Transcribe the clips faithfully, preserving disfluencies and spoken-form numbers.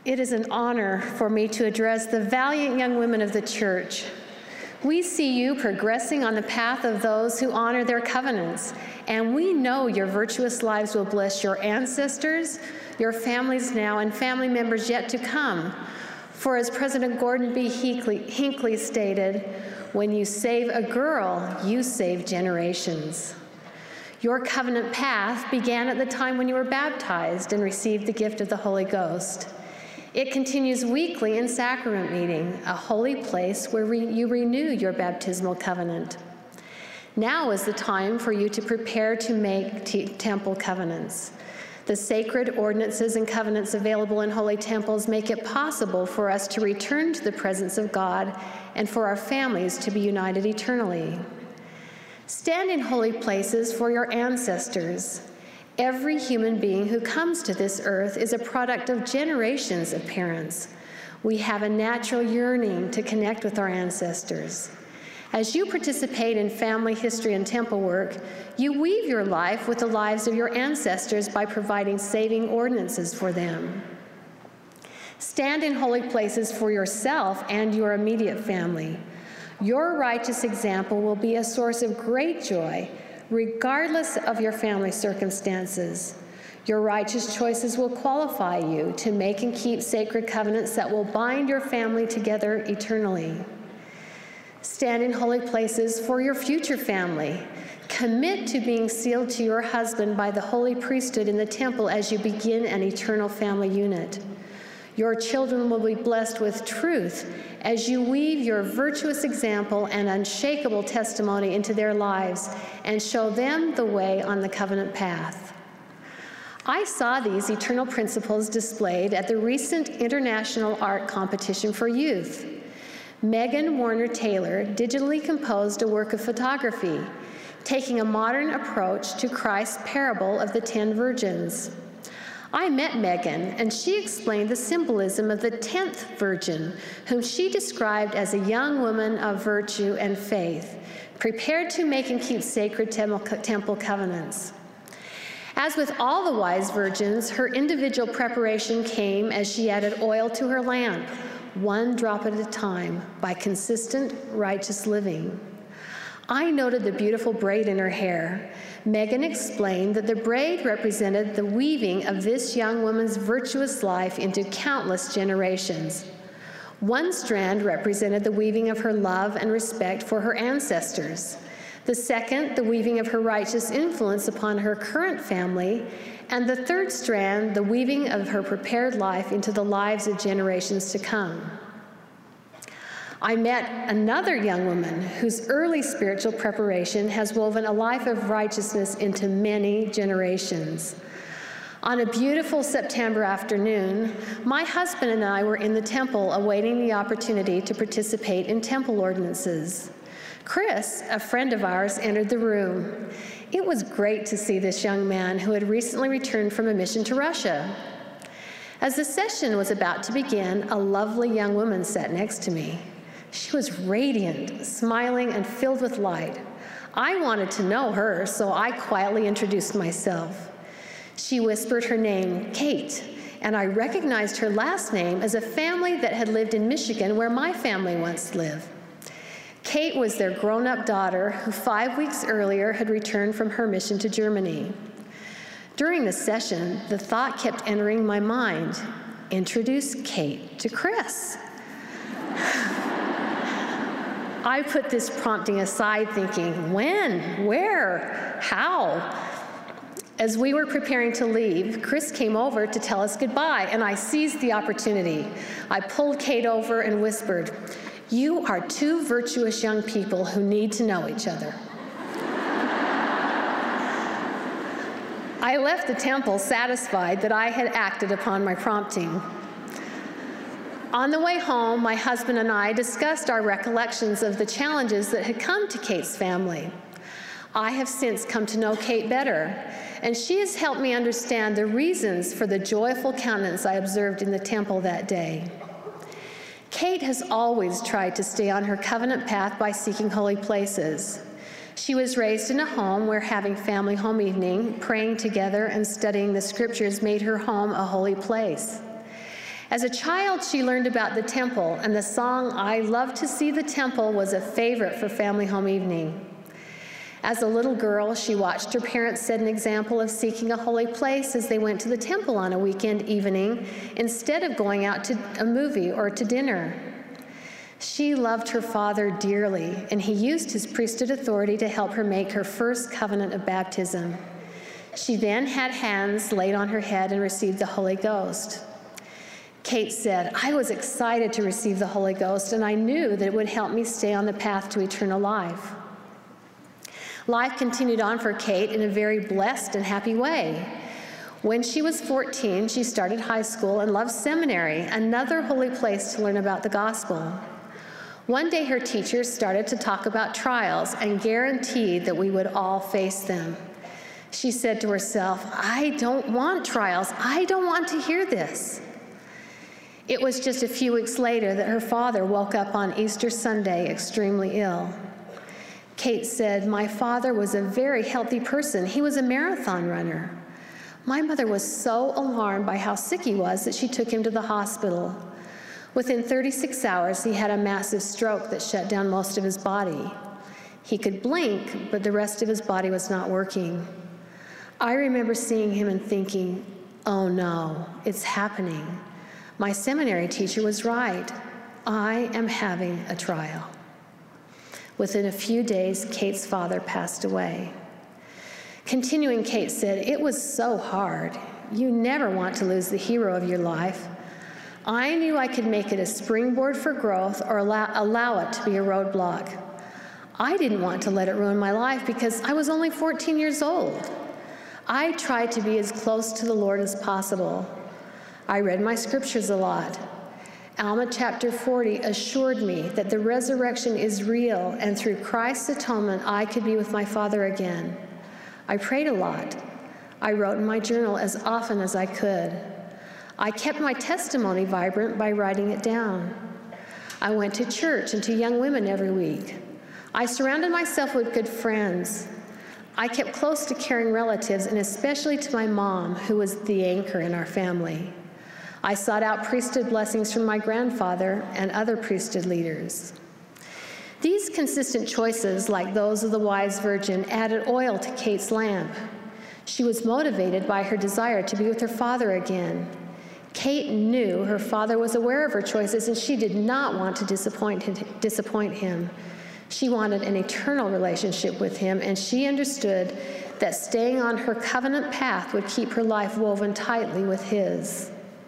It is an honor for me to address the valiant young women of the church. We see you progressing on the path of those who honor their covenants, and we know your virtuous lives will bless your ancestors, your families now, and family members yet to come. For as President Gordon B. Hinckley, Hinckley stated, when you save a girl, you save generations. Your covenant path began at the time when you were baptized and received the gift of the Holy Ghost. It continues weekly in sacrament meeting, a holy place where re you renew your baptismal covenant. Now is the time for you to prepare to make temple covenants. The sacred ordinances and covenants available in holy temples make it possible for us to return to the presence of God and for our families to be united eternally. Stand in holy places for your ancestors. Every human being who comes to this earth is a product of generations of parents. We have a natural yearning to connect with our ancestors. As you participate in family history and temple work, you weave your life with the lives of your ancestors by providing saving ordinances for them. Stand in holy places for yourself and your immediate family. Your righteous example will be a source of great joy, regardless of your family circumstances. Your righteous choices will qualify you to make and keep sacred covenants that will bind your family together eternally. Stand in holy places for your future family. Commit to being sealed to your husband by the holy priesthood in the temple as you begin an eternal family unit. Your children will be blessed with truth as you weave your virtuous example and unshakable testimony into their lives and show them the way on the covenant path. I saw these eternal principles displayed at the recent International Art Competition for Youth. Megan Warner Taylor digitally composed a work of photography, taking a modern approach to Christ's parable of the ten virgins. I met Megan, and she explained the symbolism of the tenth virgin, whom she described as a young woman of virtue and faith, prepared to make and keep sacred temple covenants. As with all the wise virgins, her individual preparation came as she added oil to her lamp, one drop at a time, by consistent, righteous living. I noted the beautiful braid in her hair. Megan explained that the braid represented the weaving of this young woman's virtuous life into countless generations. One strand represented the weaving of her love and respect for her ancestors. The second, the weaving of her righteous influence upon her current family. And the third strand, the weaving of her prepared life into the lives of generations to come. I met another young woman whose early spiritual preparation has woven a life of righteousness into many generations. On a beautiful September afternoon, my husband and I were in the temple awaiting the opportunity to participate in temple ordinances. Chris, a friend of ours, entered the room. It was great to see this young man who had recently returned from a mission to Russia. As the session was about to begin, a lovely young woman sat next to me. She was radiant, smiling, and filled with light. I wanted to know her, so I quietly introduced myself. She whispered her name, Kate, and I recognized her last name as a family that had lived in Michigan, where my family once lived. Kate was their grown-up daughter who five weeks earlier had returned from her mission to Germany. During the session, the thought kept entering my mind, introduce Kate to Chris. I put this prompting aside thinking, when, where, how? As we were preparing to leave, Chris came over to tell us goodbye, and I seized the opportunity. I pulled Kate over and whispered, "You are two virtuous young people who need to know each other." I left the temple satisfied that I had acted upon my prompting. On the way home, my husband and I discussed our recollections of the challenges that had come to Kate's family. I have since come to know Kate better, and she has helped me understand the reasons for the joyful countenance I observed in the temple that day. Kate has always tried to stay on her covenant path by seeking holy places. She was raised in a home where having family home evening, praying together, and studying the scriptures made her home a holy place. As a child, she learned about the temple, and the song, "I Love to See the Temple," was a favorite for family home evening. As a little girl, she watched her parents set an example of seeking a holy place as they went to the temple on a weekend evening instead of going out to a movie or to dinner. She loved her father dearly, and he used his priesthood authority to help her make her first covenant of baptism. She then had hands laid on her head and received the Holy Ghost. Kate said, "I was excited to receive the Holy Ghost, and I knew that it would help me stay on the path to eternal life." Life continued on for Kate in a very blessed and happy way. When she was fourteen, she started high school and loved seminary, another holy place to learn about the gospel. One day her teachers started to talk about trials and guaranteed that we would all face them. She said to herself, "I don't want trials. I don't want to hear this." It was just a few weeks later that her father woke up on Easter Sunday extremely ill. Kate said, "My father was a very healthy person. He was a marathon runner. My mother was so alarmed by how sick he was that she took him to the hospital. Within thirty-six hours, he had a massive stroke that shut down most of his body. He could blink, but the rest of his body was not working. I remember seeing him and thinking, oh no, it's happening. My seminary teacher was right. I am having a trial." Within a few days, Kate's father passed away. Continuing, Kate said, "It was so hard. You never want to lose the hero of your life. I knew I could make it a springboard for growth or allow, allow it to be a roadblock. I didn't want to let it ruin my life because I was only fourteen years old. I tried to be as close to the Lord as possible. I read my scriptures a lot. Alma chapter forty assured me that the resurrection is real, and through Christ's atonement, I could be with my Father again. I prayed a lot. I wrote in my journal as often as I could. I kept my testimony vibrant by writing it down. I went to church and to young women every week. I surrounded myself with good friends. I kept close to caring relatives, and especially to my mom, who was the anchor in our family. I sought out priesthood blessings from my grandfather and other priesthood leaders. These consistent choices, like those of the wise virgin, added oil to Kate's lamp. She was motivated by her desire to be with her father again. Kate knew her father was aware of her choices, and she did not want to disappoint, disappoint him. She wanted an eternal relationship with him, and she understood that staying on her covenant path would keep her life woven tightly with his.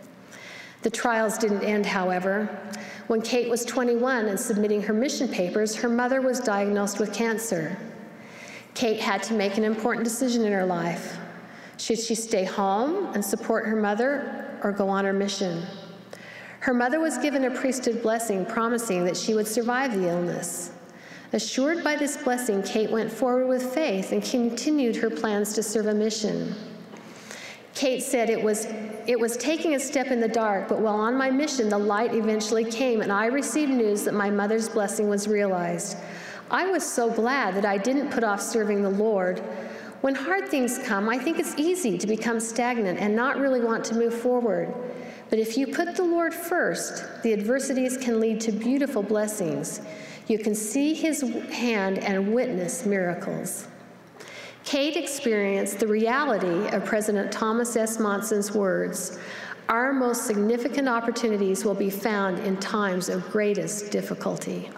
The trials didn't end, however. When Kate was twenty-one and submitting her mission papers, her mother was diagnosed with cancer. Kate had to make an important decision in her life. Should she stay home and support her mother or go on her mission? Her mother was given a priesthood blessing promising that she would survive the illness. Assured by this blessing, Kate went forward with faith and continued her plans to serve a mission. Kate said, it was, it was taking a step in the dark, but while on my mission, the light eventually came, and I received news that my mother's blessing was realized. I was so glad that I didn't put off serving the Lord. When hard things come, I think it's easy to become stagnant and not really want to move forward. But if you put the Lord first, the adversities can lead to beautiful blessings. You can see his hand and witness miracles. Kate experienced the reality of President Thomas S. Monson's words, "Our most significant opportunities will be found in times of greatest difficulty."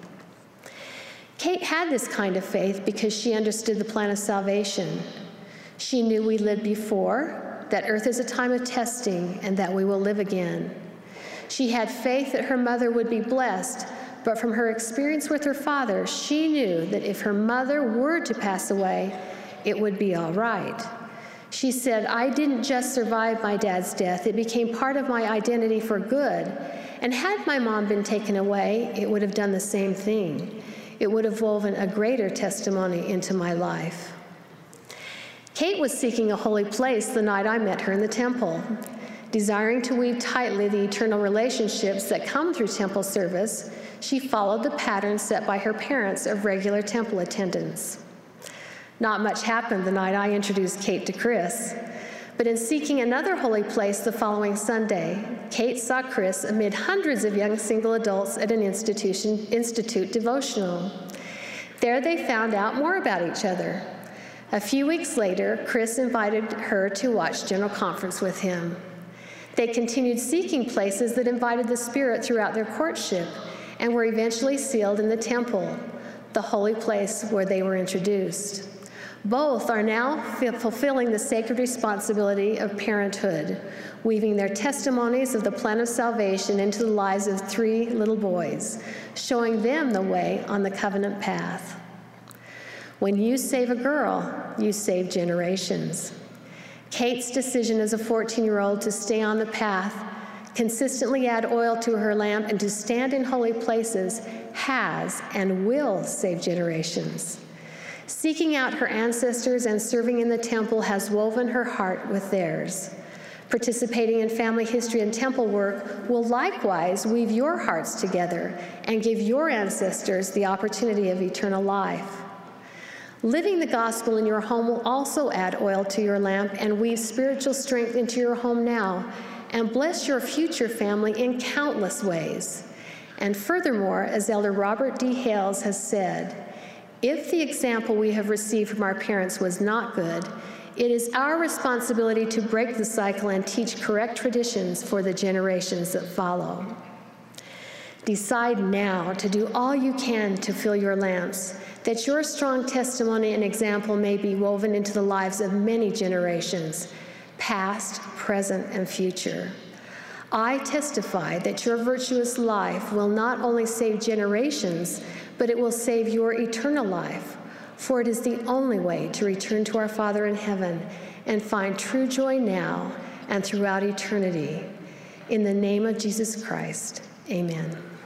Kate had this kind of faith because she understood the plan of salvation. She knew we lived before, that earth is a time of testing, and that we will live again. She had faith that her mother would be blessed, but from her experience with her father, she knew that if her mother were to pass away, it would be all right. She said, "I didn't just survive my dad's death, it became part of my identity for good. And had my mom been taken away, it would have done the same thing. It would have woven a greater testimony into my life." Kate was seeking a holy place the night I met her in the temple. Desiring to weave tightly the eternal relationships that come through temple service, she followed the pattern set by her parents of regular temple attendance. Not much happened the night I introduced Kate to Chris. But in seeking another holy place the following Sunday, Kate saw Chris amid hundreds of young single adults at an institution, institute devotional. There they found out more about each other. A few weeks later, Chris invited her to watch General Conference with him. They continued seeking places that invited the Spirit throughout their courtship and were eventually sealed in the temple, the holy place where they were introduced. Both are now fulfilling the sacred responsibility of parenthood, weaving their testimonies of the plan of salvation into the lives of three little boys, showing them the way on the covenant path. When you save a girl, you save generations. Kate's decision as a fourteen-year-old to stay on the path, consistently add oil to her lamp, and to stand in holy places has and will save generations. Seeking out her ancestors and serving in the temple has woven her heart with theirs. Participating in family history and temple work will likewise weave your hearts together and give your ancestors the opportunity of eternal life. Living the gospel in your home will also add oil to your lamp and weave spiritual strength into your home now and bless your future family in countless ways. And furthermore, as Elder Robert D. Hales has said, if the example we have received from our parents was not good, it is our responsibility to break the cycle and teach correct traditions for the generations that follow. Decide now to do all you can to fill your lamps, that your strong testimony and example may be woven into the lives of many generations, past, present, and future. I testify that your virtuous life will not only save generations, but it will save your eternal life, for it is the only way to return to our Father in heaven and find true joy now and throughout eternity. In the name of Jesus Christ, amen.